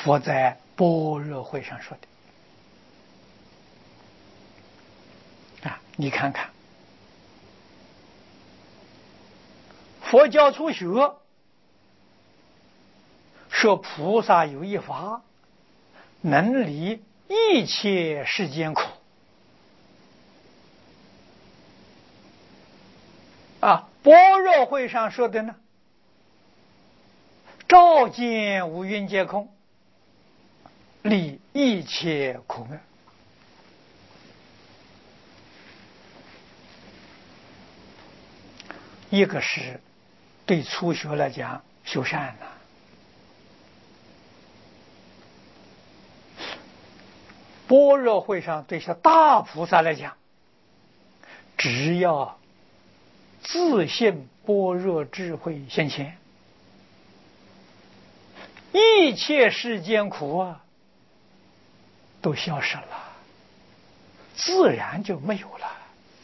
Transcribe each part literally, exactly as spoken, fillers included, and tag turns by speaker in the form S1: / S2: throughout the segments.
S1: 佛在般若会上说的啊，你看看佛教初学说菩萨有一法能离一切世间苦啊，般若会上说的呢，照见五蕴皆空，离一切苦闷。一个是对初学来讲修善呢、啊，般若会上对些大菩萨来讲，只要自信般若智慧现前，一切世间苦啊都消失了，自然就没有了。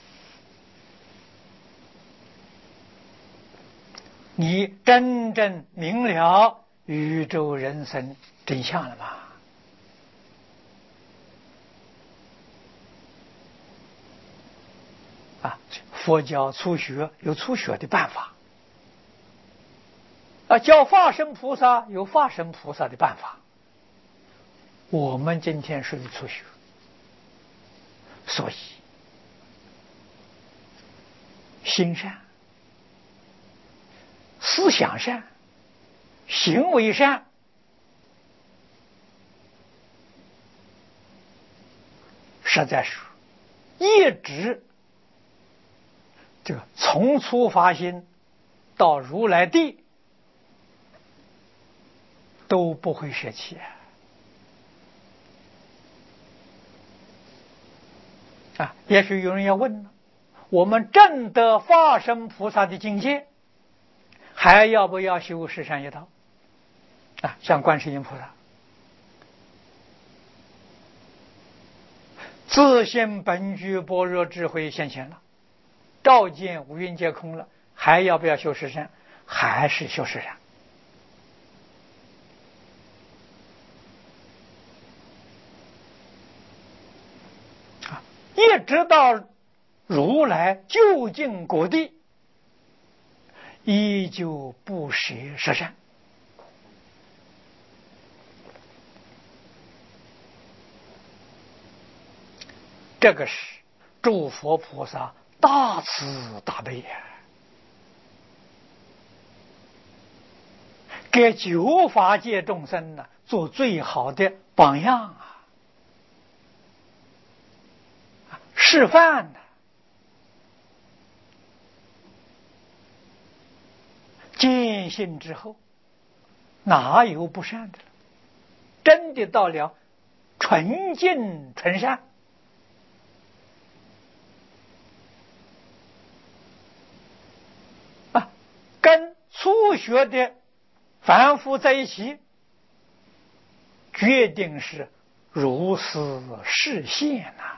S1: 你真正明了宇宙人生真相了吗？啊，佛教初学有初学的办法，啊，教化身菩萨有化身菩萨的办法。我们今天属于初学，所以心善、思想善、行为善，实在是一直这个从初发心到如来地都不会舍弃啊！也许有人要问了，我们证得化身菩萨的境界，还要不要修十善业道啊？像观世音菩萨自性本具般若智慧现前了，照见五蕴皆空了，还要不要修十善？还是修十善啊！一直到如来究竟果地，依旧不舍十善。这个是诸佛菩萨大慈大悲呀，给九法界众生呢做最好的榜样啊，示范呢。见性之后，哪有不善的了？真的到了纯净纯善。啊，跟初学的凡夫在一起，决定是如是示现呐！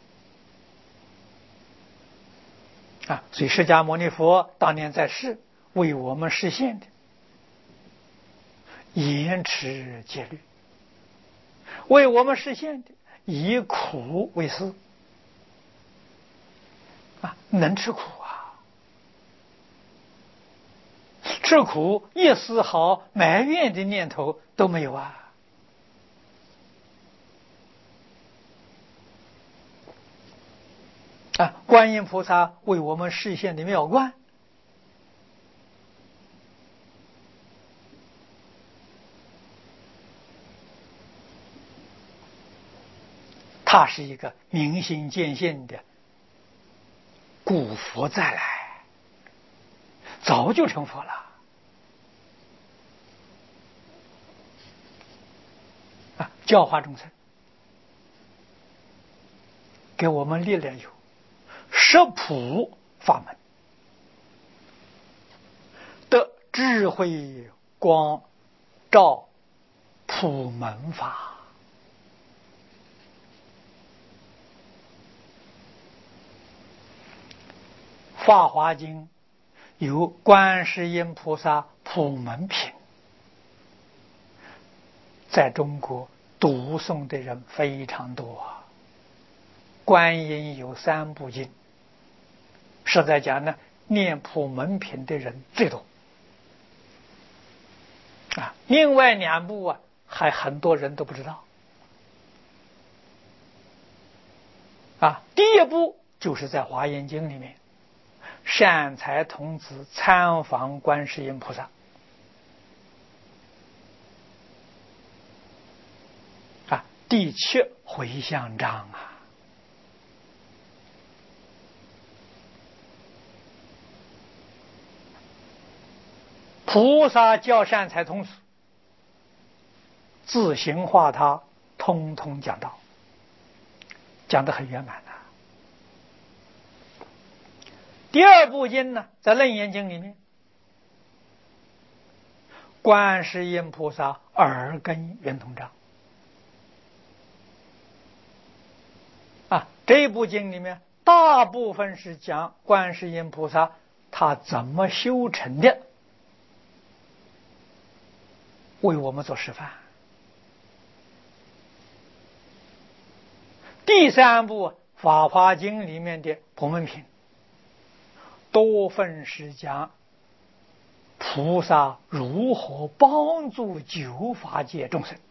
S1: 啊，所以释迦牟尼佛当年在世为我们实现的严持戒律，为我们实现的以苦为师啊，能吃苦啊，吃苦一丝毫埋怨的念头都没有啊。啊，观音菩萨为我们实现的妙观，他是一个明心见性的古佛再来，早就成佛了啊！教化众生，给我们立了有十普法门的智慧光照普门法。法华经有观世音菩萨普门品， 在中国读诵的人非常多啊。观音有三部经，实在讲呢，念普门品的人最多啊。另外两部啊，还很多人都不知道啊。第一部就是在华严经里面，善财童子参访观世音菩萨啊，第七回向章啊。菩萨教善财童子自行化他，通通讲道，讲得很圆满的。第二部经呢，在楞严经里面，观世音菩萨耳根圆通章啊，这部经里面大部分是讲观世音菩萨他怎么修成的，为我们做示范。第三部《法华经》里面的普门品，多分是讲菩萨如何帮助九法界众生。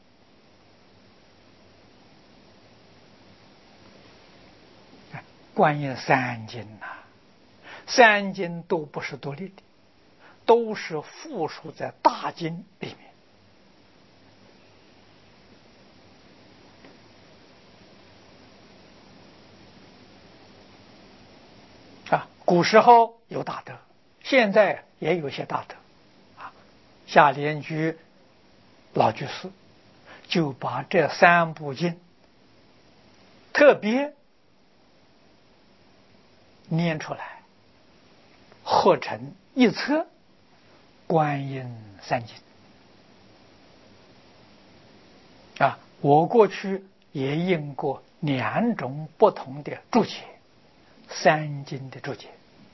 S1: 观音三经啊，三经都不是独立的，都是附属在大经里面。啊，古时候有大德，现在也有些大德啊。下莲居老居士就把这三部经特别念出来，合成一册《观音三经》啊。我过去也印过两种不同的注解，三经的注解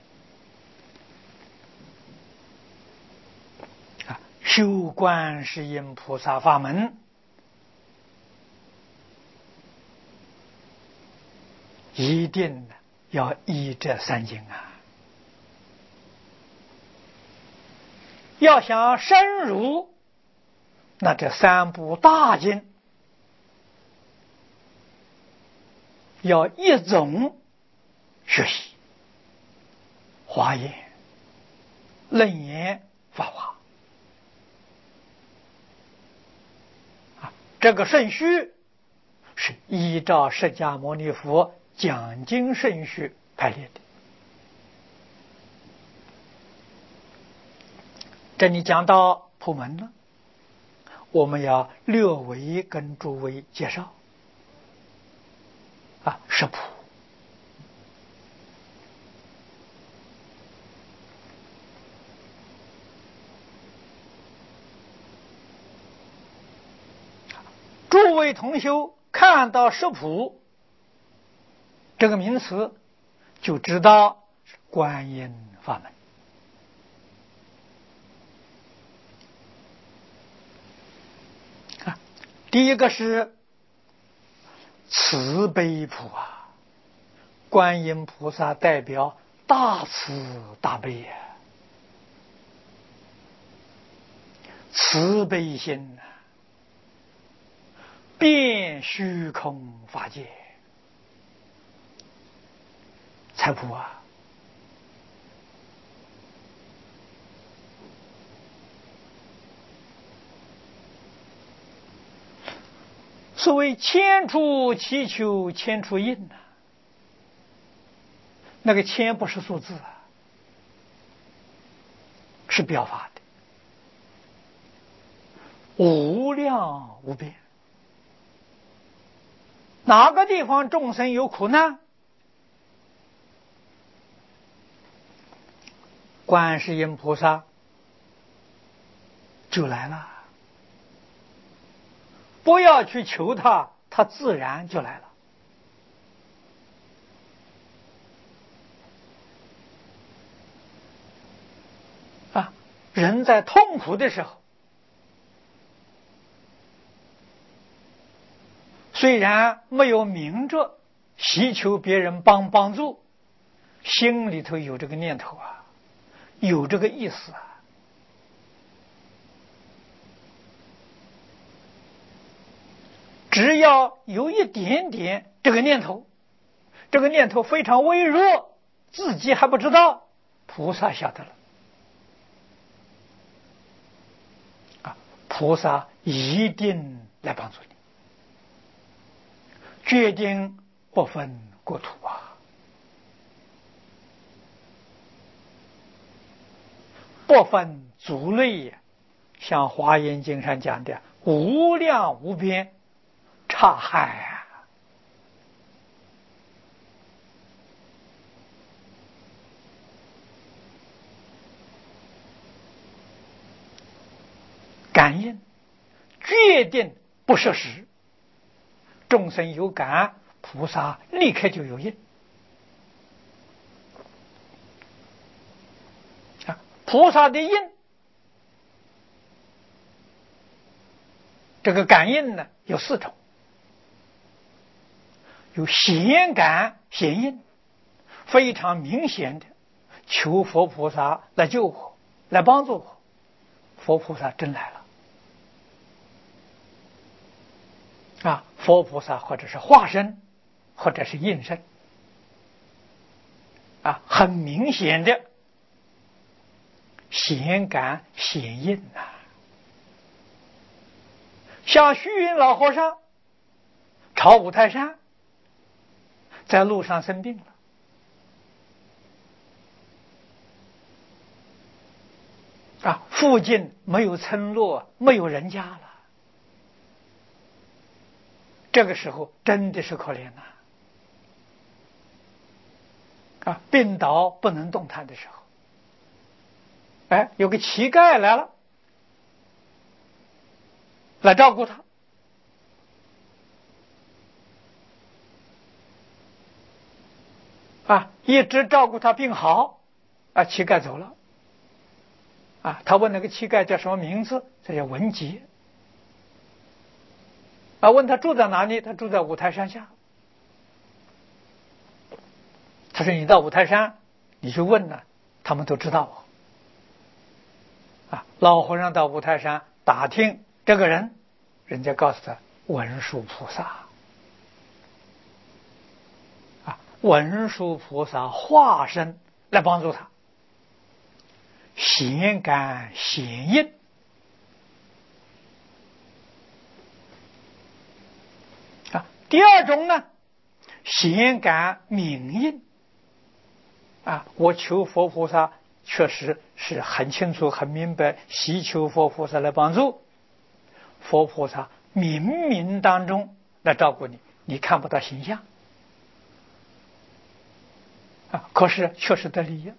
S1: 啊。修观世音菩萨法门，一定要依这三经啊。要想深入，那这三部大经要一种学习，华严、楞严、法华啊，这个顺序是依照释迦牟尼佛讲经顺序排列的。这里讲到普门了，我们要略微跟诸位介绍啊。十普诸位同修看到十普这个名词，就知道观音法门啊。第一个是慈悲普啊，观音菩萨代表大慈大悲呀、啊，慈悲心啊，遍虚空法界。财普啊，所谓千处祈求千处应啊，那个千不是数字啊，是表法的，无量无边。哪个地方众生有苦难，观世音菩萨就来了，不要去求他，他自然就来了啊。人在痛苦的时候， 虽然没有明着希求别人帮帮助，心里头有这个念头啊，有这个意思啊。只要有一点点这个念头，这个念头非常微弱，自己还不知道，菩萨晓得了啊，菩萨一定来帮助你，决定不分国土啊，不分族类，像华严经上讲的无量无边刹海啊。感应决定不设时，众生有感，菩萨立刻就有应啊。菩萨的应，这个感应呢有四种，有显感显应，非常明显的求佛菩萨来救我，来帮助我，佛菩萨真来了啊！佛菩萨或者是化身，或者是应身啊，很明显的显感显应啊。像虚云老和尚朝五台山，在路上生病了啊，附近没有村落，没有人家了。这个时候真的是可怜呐！啊，病倒不能动弹的时候，哎，有个乞丐来了，来照顾他。啊，一直照顾他病好，啊，乞丐走了。啊，他问那个乞丐叫什么名字？这叫文杰。啊，问他住在哪里？他住在五台山下。他说：“你到五台山，你去问呢，他们都知道。”啊，老和尚到五台山打听这个人，人家告诉他文殊菩萨。啊，文殊菩萨化身来帮助他，显感显应。啊，第二种呢，显感明应。啊，我求佛菩萨确实是很清楚很明白，希求佛菩萨来帮助，佛菩萨冥冥当中来照顾你，你看不到形象啊，可是确实得利益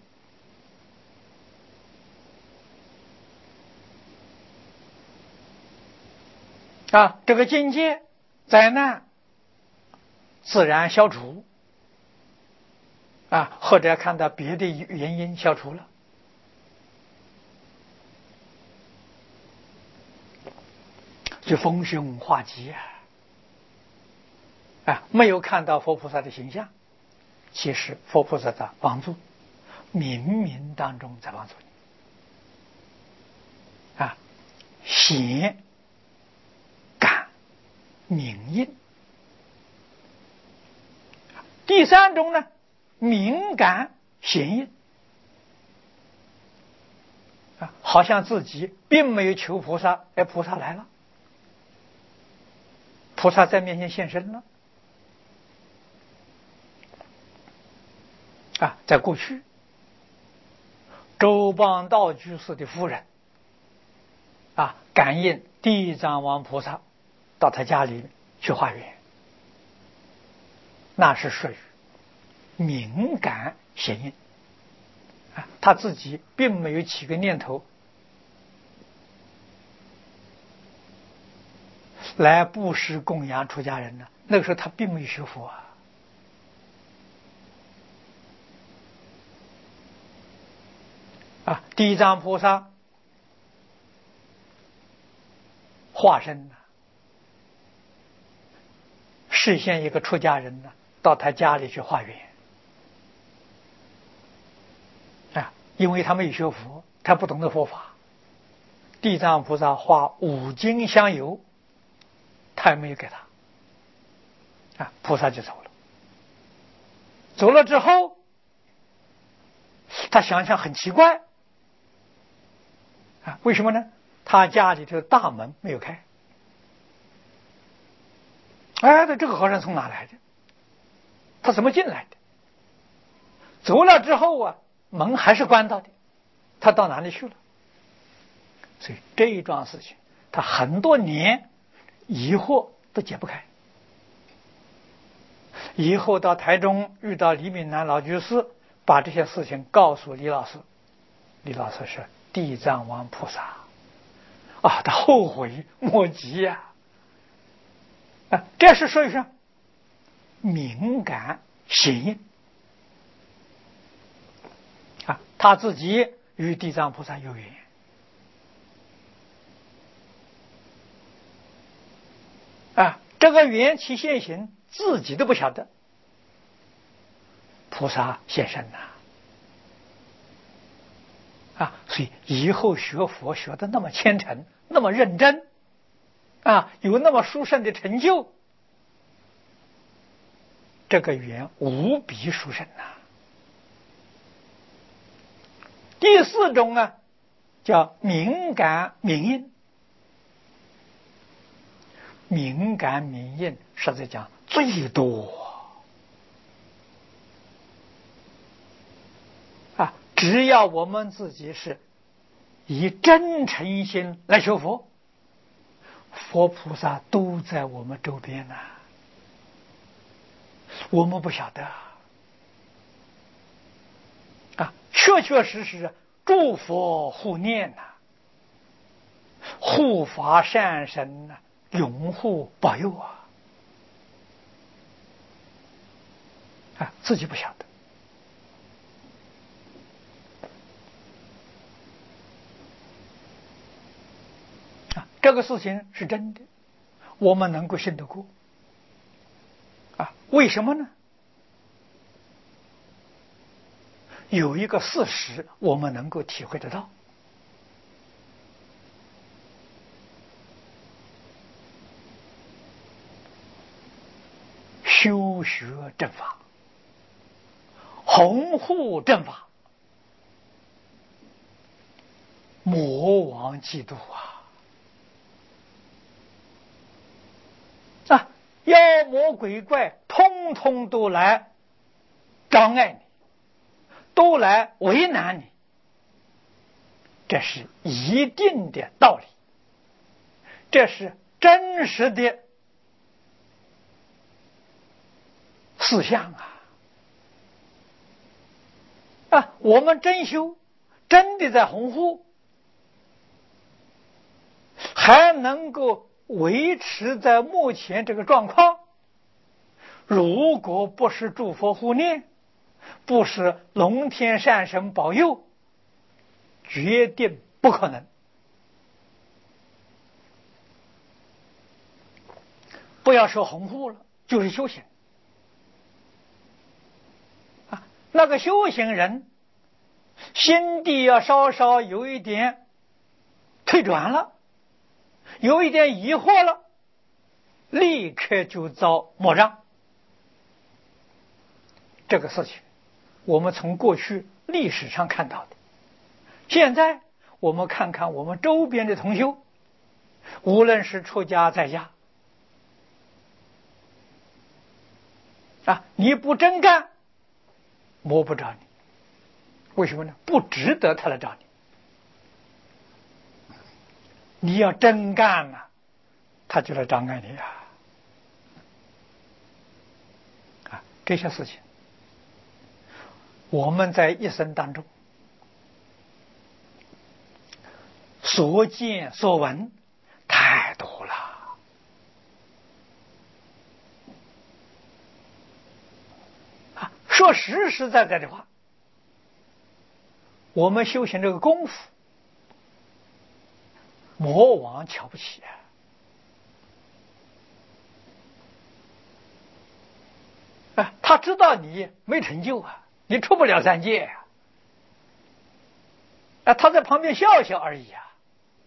S1: 啊，这个境界灾难自然消除啊，或者看到别的原因消除了，就逢凶化吉啊！啊，没有看到佛菩萨的形象，其实佛菩萨的帮助，冥冥当中在帮助你啊，显感明应。第三种呢，敏感显应啊，好像自己并没有求菩萨，哎，菩萨来了，菩萨在面前现身了啊！在过去，周邦道居士的夫人啊，感应地藏王菩萨到他家里去化缘，那是属于敏感显应啊，他自己并没有起个念头来布施供养出家人呢，那个时候他并没有学佛啊。啊，地藏菩萨化身呢， 示现一个出家人呢，到他家里去化缘啊，因为他没有学佛，他不懂得佛法。地藏菩萨化五金香油，他也没有给他啊，菩萨就走了。走了之后，他想想很奇怪啊，为什么呢？他家里的大门没有开。哎，这个和尚从哪来的？他怎么进来的？走了之后啊，门还是关到的，他到哪里去了？所以这一桩事情，他很多年疑惑都解不开。以后到台中遇到李炳南老居士，把这些事情告诉李老师，李老师是地藏王菩萨啊，他后悔莫及呀、啊！啊，这是属于什么？敏感显应啊，他自己与地藏菩萨有缘啊，这个缘起现行自己都不晓得，菩萨现身呐！啊，所以以后学佛学的那么虔诚，那么认真，啊，有那么殊胜的成就，这个缘无比殊胜呐！第四种啊，叫敏感明应。敏感明应，实在讲最多啊！只要我们自己是以真诚心来学佛，佛菩萨都在我们周边呐、啊，我们不晓得啊！确确实实诸佛护念呐、啊，护法善神呐、啊，拥护保佑啊！啊，自己不晓得。啊，这个事情是真的，我们能够信得过。啊，为什么呢？有一个事实，我们能够体会得到。修学正法，弘护正法，魔王嫉妒啊！啊，妖魔鬼怪通通都来障碍你，都来为难你，这是一定的道理，这是真实的事项啊！啊，我们真修，真的在弘护，还能够维持在目前这个状况，如果不是诸佛护念，不是龙天善神保佑，决定不可能。不要说弘护了，就是修行啊。那个修行人心地要稍稍有一点退转了，有一点疑惑了，立刻就遭魔障。这个事情我们从过去历史上看到的，现在我们看看我们周边的同修，无论是出家在家啊，你不真干，摸不着你。为什么呢？不值得他来找你。你要真干了、啊，他就来障碍你啊！啊，这些事情我们在一生当中所见所闻太多了啊！说实实在在的话，我们修行这个功夫，魔王瞧不起啊！ 他知道你没成就啊，你出不了三界啊，啊，他在旁边笑笑而已啊，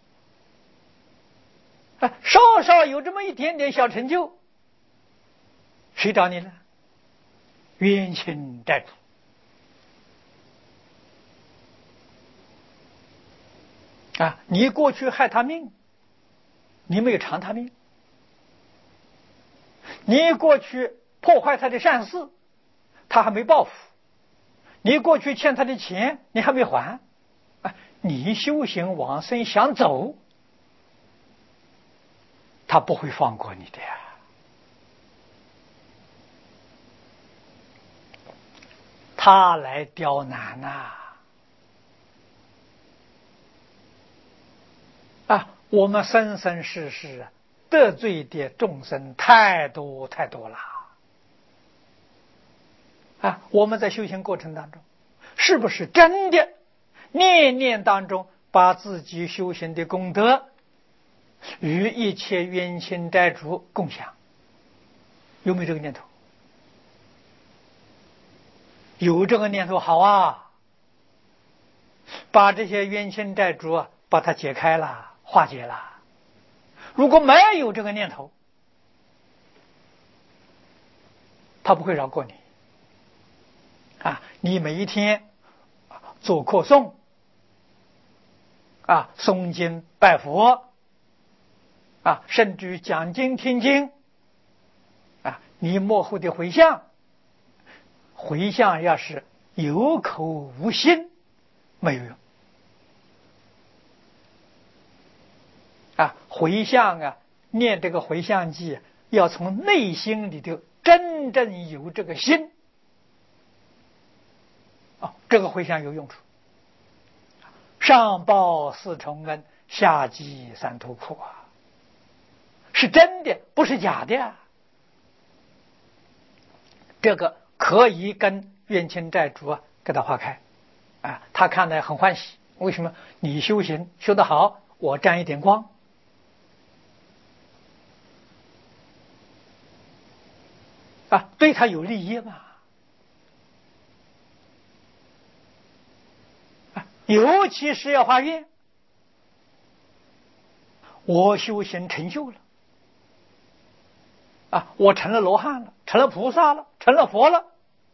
S1: 啊，稍稍有这么一点点小成就，谁找你呢？冤亲债主。啊，你过去害他命，你没有偿他命；你过去破坏他的善事，他还没报复；你过去欠他的钱，你还没还。啊，你修行往生想走，他不会放过你的呀。他来刁难呐！啊，我们生生世世得罪的众生太多太多了。啊，我们在修行过程当中，是不是真的念念当中把自己修行的功德与一切冤亲债主共享？有没有这个念头？有这个念头好啊，把这些冤亲债主啊把它解开了，化解了。如果没有这个念头，他不会饶过你啊！你每一天做课诵啊，诵经拜佛啊，甚至于讲经听经啊，你幕后的回向，回向要是有口无心，没有用啊！回向啊，念这个回向偈，要从内心里头真正有这个心啊，这个回向有用处。上报四重恩，下济三途苦啊，是真的，不是假的啊。这个可以跟冤亲债主啊给他化开啊，他看来很欢喜。为什么？你修行修得好，我沾一点光啊，对他有利益嘛。啊，尤其是要发愿，我修行成就了啊，我成了罗汉了，成了菩萨了，成了佛了，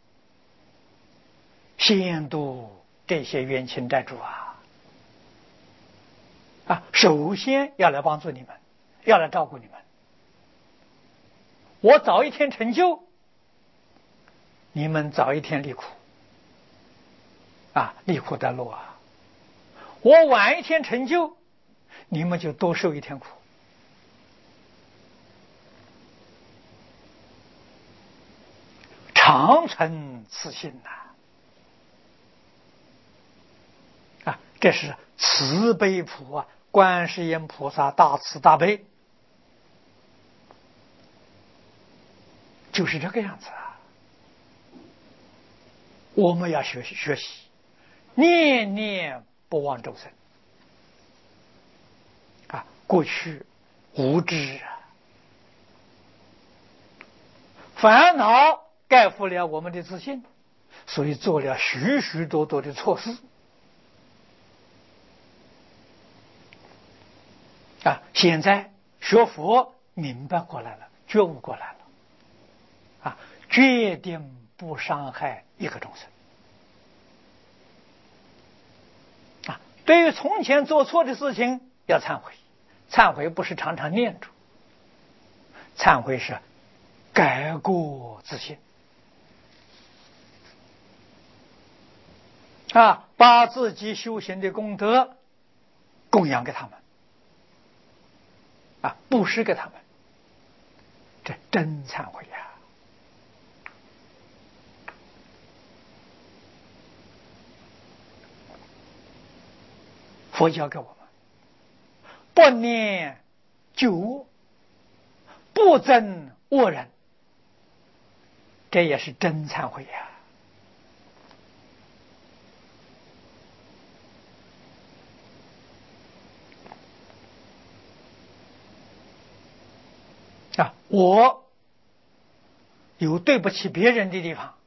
S1: 先度这些冤亲债主啊！啊，首先要来帮助你们，要来照顾你们。我早一天成就，你们早一天离苦啊，离苦得乐啊！我晚一天成就，你们就多受一天苦。常存此心呐！啊，这是慈悲普啊，观世音菩萨大慈大悲，就是这个样子啊！我们要学习学习，念念不忘众生啊！过去无知啊，烦恼盖覆了我们的自信，所以做了许许多多的错事啊！现在学佛明白过来了，觉悟过来了啊，决定不伤害一个众生啊！对于从前做错的事情要忏悔，忏悔不是常常念住，忏悔是改过自新啊，把自己修行的功德供养给他们啊，布施给他们，这真忏悔呀！佛教给我们不念旧恶，不憎恶人，这也是真忏悔呀！啊，我有对不起别人的地方，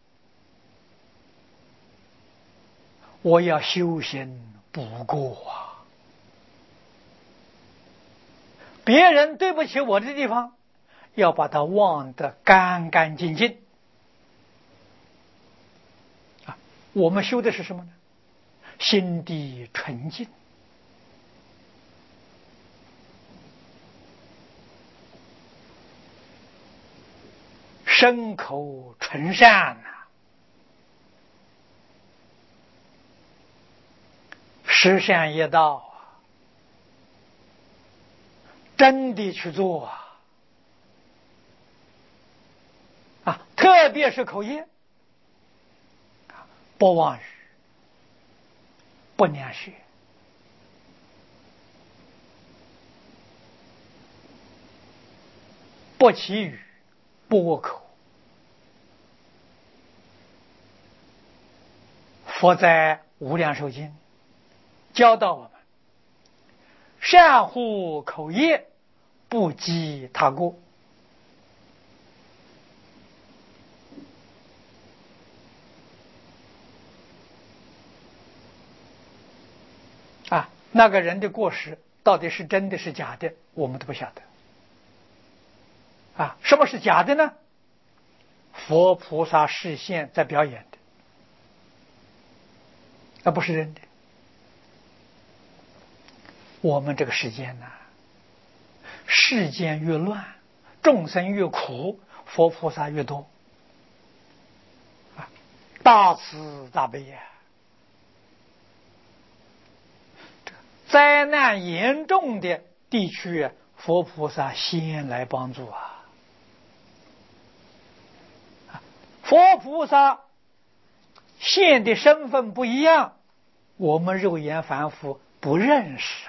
S1: 我要修行补过啊。别人对不起我的地方，要把它忘得干干净净啊。我们修的是什么呢？心地纯净，身口纯善呐、啊，十善业道啊，真的去做啊！啊，特别是口业，不妄语，不良学，不绮语，不恶口。佛在无量寿经教导我们：善护口业，不积他过。啊，那个人的过失到底是真的是假的，我们都不晓得。啊，什么是假的呢？佛菩萨示现在表演的，那不是真的。我们这个世间呢、啊，世间越乱，众生越苦，佛菩萨越多。啊，大慈大悲呀！灾难严重的地区，佛菩萨先来帮助啊！佛菩萨现的身份不一样，我们肉眼凡夫不认识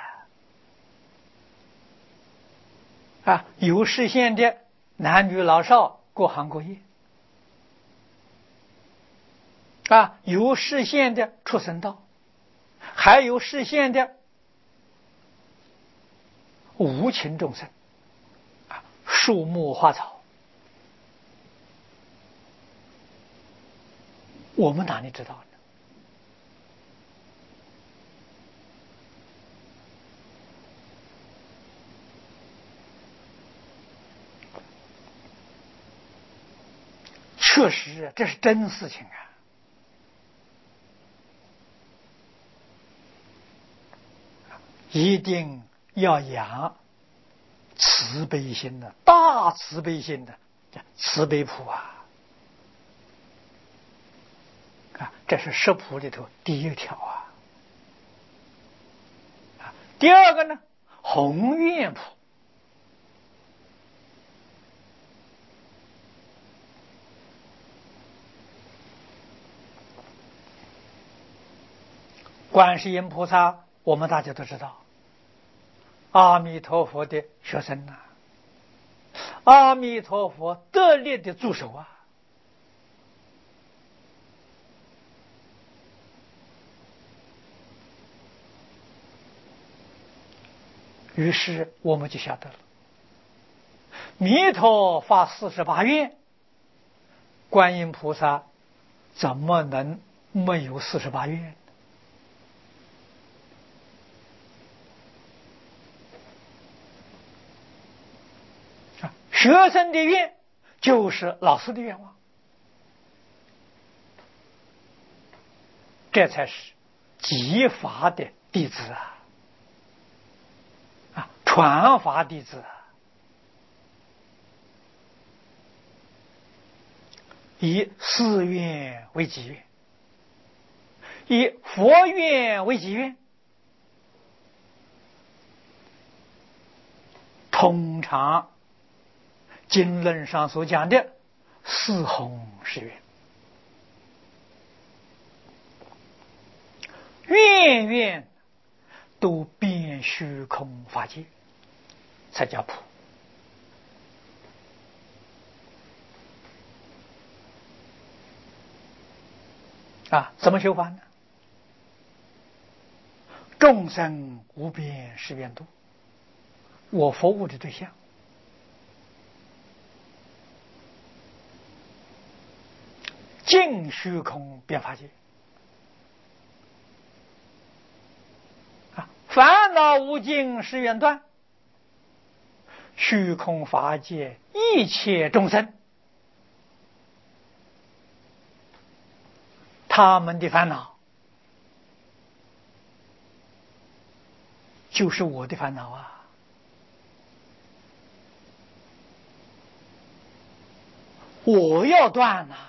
S1: 啊！啊，有示现的男女老少各行各业啊，有示现的畜生道，还有示现的无情众生啊，树木花草。我们哪里知道呢？确实，这是真事情啊！一定要养慈悲心的，大慈悲心的慈悲普啊！啊，这是十普里头第一条啊。啊，第二个呢，宏愿普。观世音菩萨，我们大家都知道，阿弥陀佛的学生呐、啊，阿弥陀佛得力的助手啊。于是我们就晓得了，弥陀发四十八愿，观音菩萨怎么能没有四十八愿？啊，学生的愿就是老师的愿望，这才是集法的弟子啊！啊，传法弟子啊！以誓愿为己愿，以佛愿为己愿，通常经论上所讲的四弘誓愿，愿愿都遍虚空法界，才叫普。啊，怎么修法呢？众生无边誓愿度，我服务的对象尽虚空遍法界啊，烦恼无尽誓愿断，虚空法界一切众生，他们的烦恼就是我的烦恼啊！我要断呐、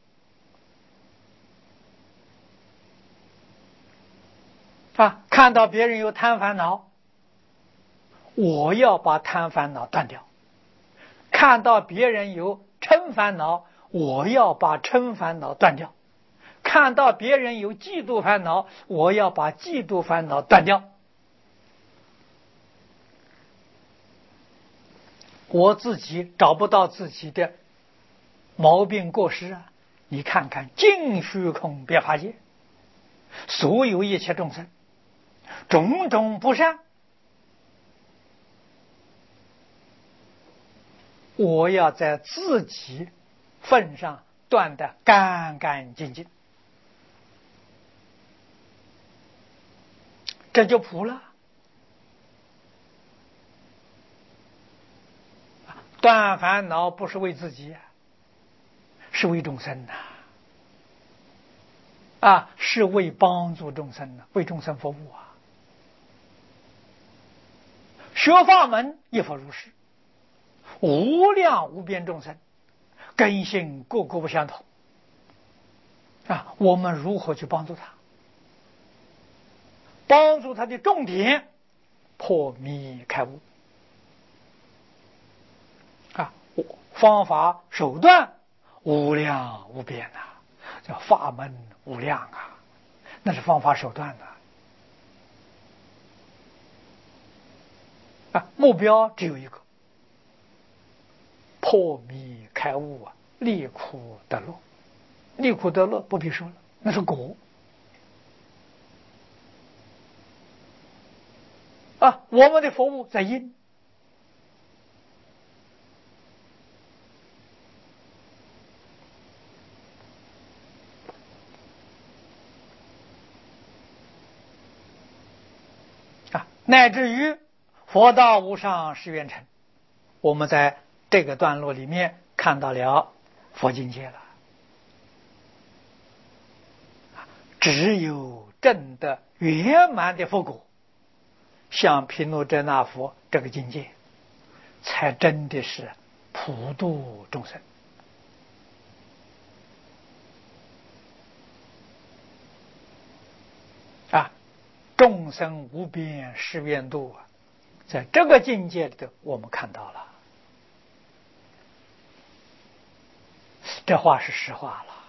S1: 啊！啊，看到别人有贪烦恼，我要把贪烦恼断掉；看到别人有嗔烦恼，我要把嗔烦恼断掉；看到别人有嫉妒烦恼，我要把嫉妒烦恼断掉。我自己找不到自己的毛病过失啊！你看看尽虚空遍法界，所有一切众生种种不善，我要在自己份上断得干干净净，这就普了。断烦恼不是为自己，是为众生呐、啊，啊，是为帮助众生呐、啊，为众生服务啊。学法门亦复如是，无量无边众生根性个个不相同啊，我们如何去帮助他？帮助他的重点破迷开悟啊，方法手段无量无边呐、啊，叫法门无量啊，那是方法手段的啊，目标只有一个，破迷开悟啊，离苦得乐。离苦得乐不必说了，那是果啊，我们的服务在因啊，乃至于佛道无上誓愿成，我们在这个段落里面看到了佛境界了。只有证得圆满的佛果，像毗卢遮那佛这个境界，才真的是普度众生啊！众生无边誓愿度啊，在这个境界里头，我们看到了，这话是实话了，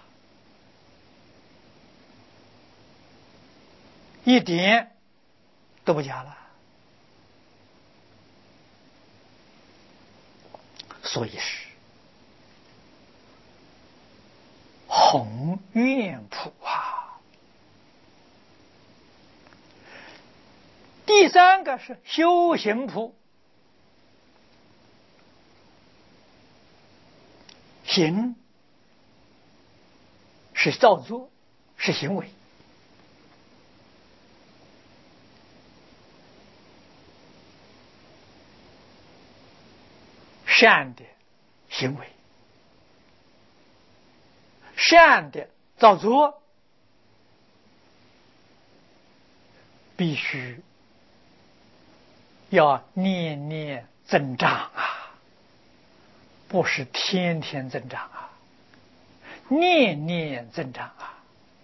S1: 一点都不假了。所以是宏愿普啊。第三个是修行普，行是造作，是行为。善的行为，善的造作，必须要念念增长啊，不是天天增长啊，念念增长啊。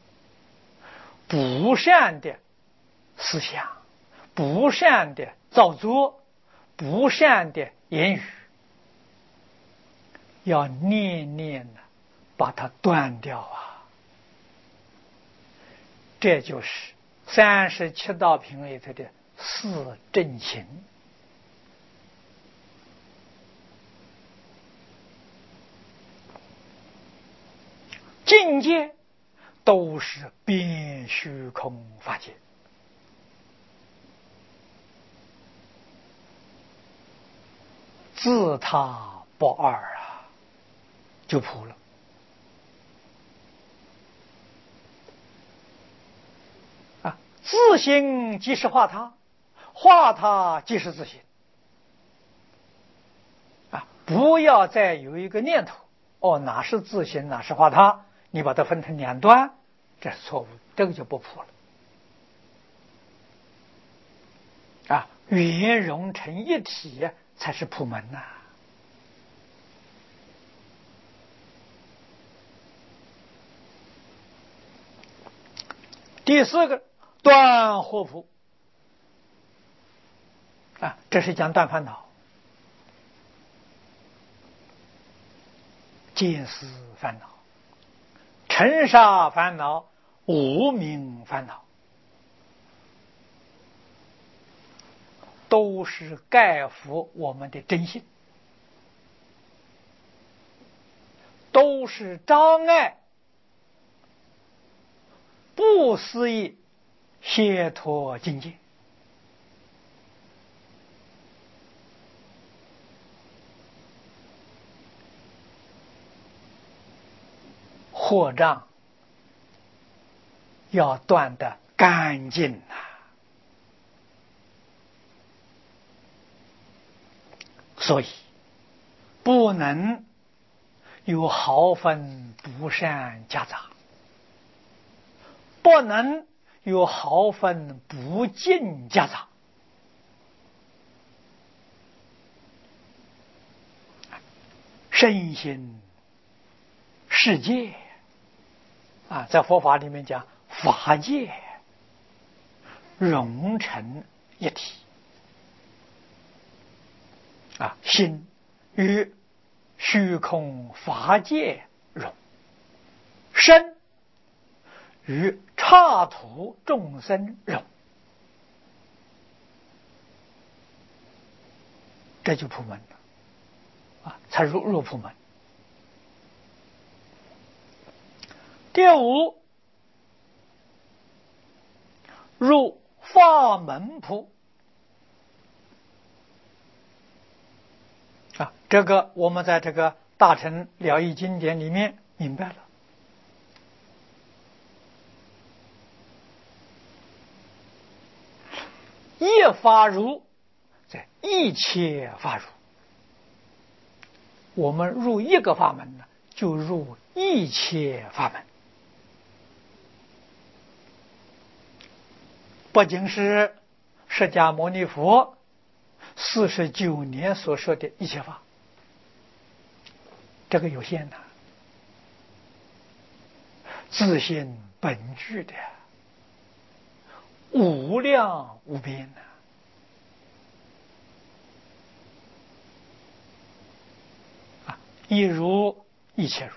S1: 不善的思想，不善的造作，不善的言语，要念念的把它断掉啊！这就是三十七道品里头的四正行。境界都是遍虚空法界，自他不二啊，就普了。 自心即是化他，化他即是自心。啊，不要再有一个念头，哦，哪是自心，哪是化他，你把它分成两端，这是错误，这个就不普了。啊，圆融成一体才是普门呐、啊。第四个断惑普啊，这是讲断烦恼，见思烦恼、尘沙烦恼、无明烦恼，都是盖覆我们的真心，都是障碍不思议解脱境界。惑障要断得干净呐、啊！所以不能有毫分不善夹杂，不能有毫分不净夹杂。身心世界啊，在佛法里面讲法界融成一体啊，心与虚空法界融，身与刹土众生融，这就普门了啊，才入入普门。第五，入法门普啊，这个我们在这个《大乘了义经典》里面明白了。一法入，在一切法入。我们入一个法门呢，就入一切法门。不仅是释迦牟尼佛四十九年所说的一切法，这个有限的，自性本具的无量无边的啊，一如一切如。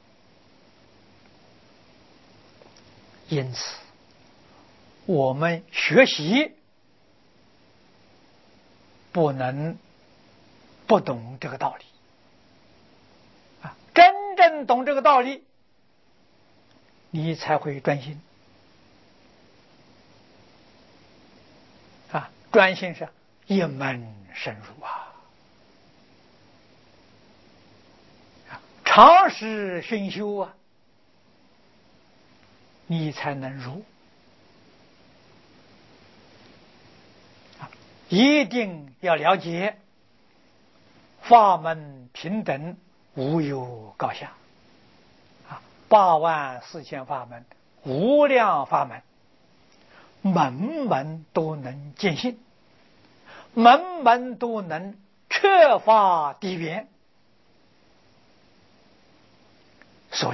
S1: 因此我们学习不能不懂这个道理啊！真正懂这个道理，你才会专心啊！专心是一门深入啊，长时熏修啊，你才能入。一定要了解法门平等，无有高下啊！八万四千法门，无量法门，门门都能见性，门门都能彻法地缘。所以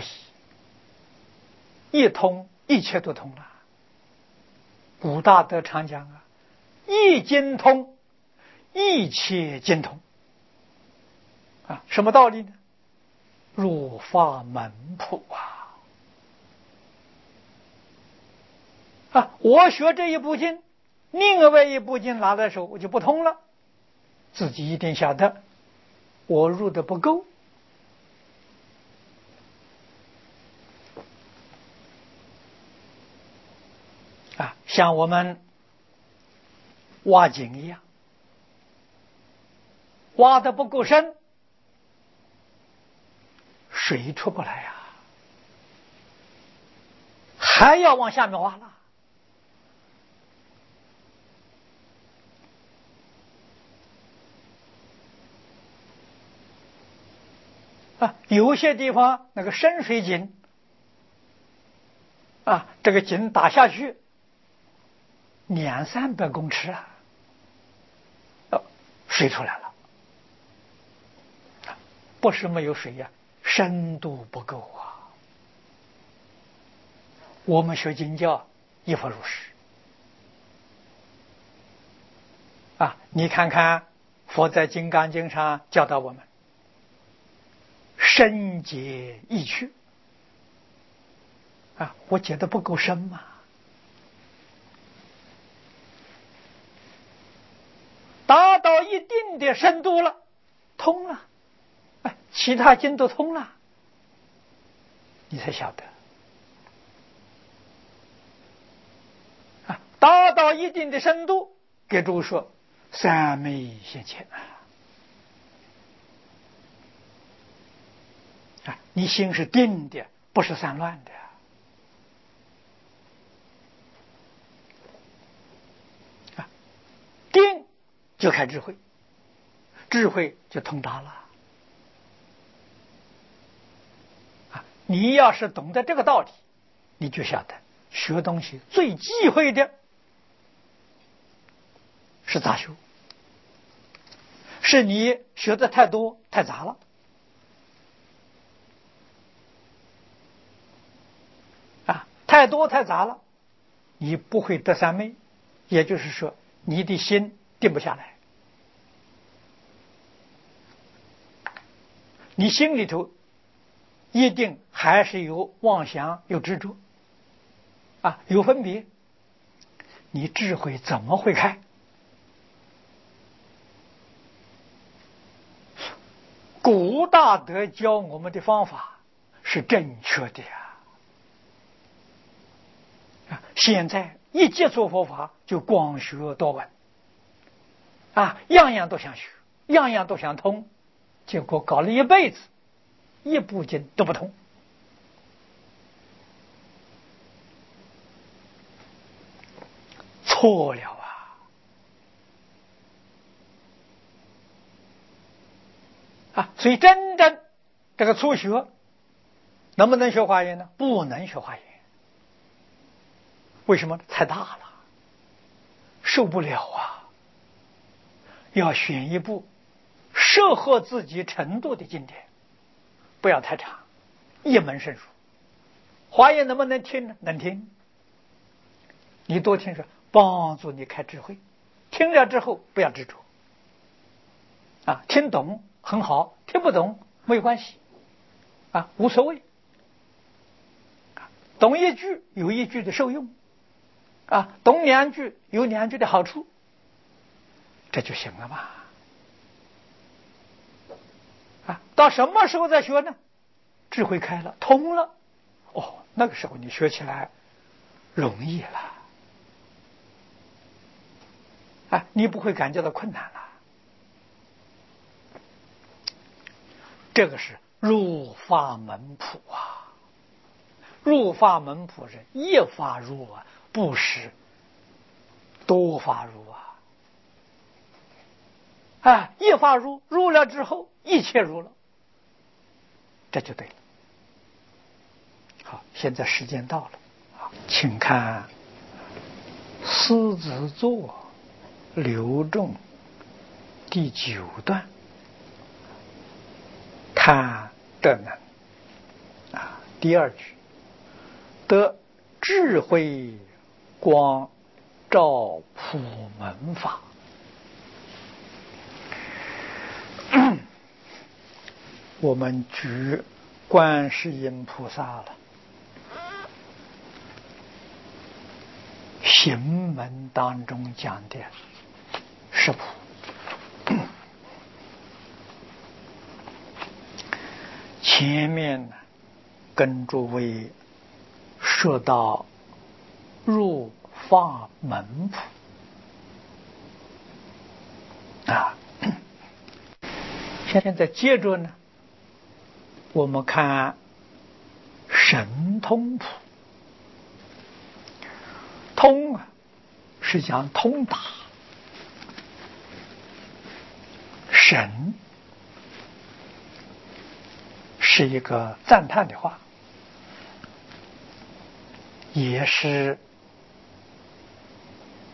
S1: 一通一切都通了。古大德常讲啊，一经通，一切经通啊，什么道理呢？入法门普啊！啊，我学这一部经，另外一部经拿来手，我就不通了。自己一定晓得，我入的不够啊，像我们挖井一样，挖的不够深，水出不来啊，还要往下面挖了啊，有些地方那个深水井啊，这个井打下去两三百公尺啊，哦，水出来了，不是没有水呀、啊，深度不够啊。我们学经教亦复如是啊，你看看佛在《金刚经》上教导我们深解意趣啊，我解的不够深嘛，达到一定的深度了，通了，哎，其他经都通了，你才晓得啊，达到一定的深度，给诸位说三昧现前啊，你心是定的，不是散乱的。定就开智慧，智慧就通达了啊！你要是懂得这个道理，你就晓得学东西最忌讳的是杂修，是你学的太多太杂了啊！太多太杂了，你不会得三昧，也就是说你的心定不下来，你心里头一定还是有妄想有执着啊，有分别，你智慧怎么会开？古大德教我们的方法是正确的呀！啊，现在一接触佛法就广学多闻啊，样样都想学，样样都想通，结果搞了一辈子，一部经都不通。错了啊！啊，所以真正这个初学能不能学华严呢？不能学华严。为什么？太大了，受不了啊！要选一部适合自己程度的经典，不要太长，一门深入。华严能不能听呢？能听，你多听说，帮助你开智慧。听了之后不要执着啊，听懂很好，听不懂没有关系啊，无所谓。懂一句有一句的受用啊，懂两句有两句的好处，这就行了嘛。啊，到什么时候再学呢？智慧开了，通了，哦，那个时候你学起来容易了，啊，你不会感觉到困难了。这个是入法门谱啊，入法门谱是一法入啊，不是多法入啊。啊，一法入，入了之后一切入了，这就对了。好，现在时间到了，请看狮子座流众第九段，贪得能啊，第二句得智慧光照普门法。我们举观世音菩萨了，行门当中讲的十普，前面跟诸位说到入法门谱啊，现在接着呢，我们看神通谱。通啊，是讲通达；神是一个赞叹的话，也是